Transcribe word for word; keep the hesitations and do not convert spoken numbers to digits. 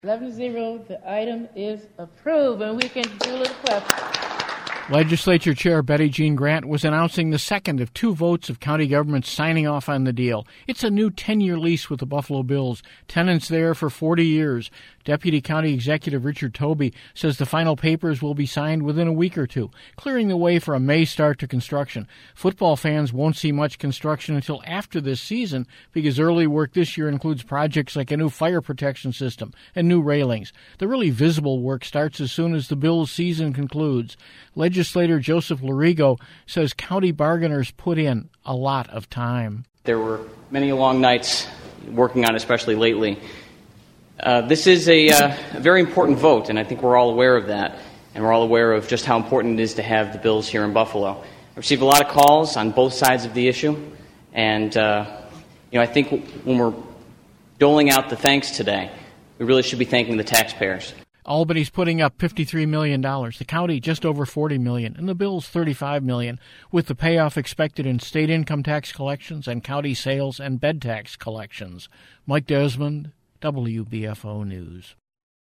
eleven to zero, the item is approved, and we can do a little clap. Legislature Chair Betty Jean Grant was announcing the second of two votes of county government signing off on the deal. It's a new ten-year lease with the Buffalo Bills. Tenants there for forty years. Deputy County Executive Richard Tobey says the final papers will be signed within a week or two, clearing the way for a May start to construction. Football fans won't see much construction until after this season because early work this year includes projects like a new fire protection system and new railings. The really visible work starts as soon as the Bills season concludes. Legislator Joseph Lorigo says county bargainers put in a lot of time. There were many long nights working on it, especially lately. Uh, this is a, uh, a very important vote, and I think we're all aware of that, and we're all aware of just how important it is to have the Bills here in Buffalo. I received a lot of calls on both sides of the issue, and uh, you know, I think when we're doling out the thanks today, we really should be thanking the taxpayers. Albany's putting up fifty-three million dollars, the county just over forty million dollars, and the Bills thirty-five million dollars, with the payoff expected in state income tax collections and county sales and bed tax collections. Mike Desmond, W B F O News.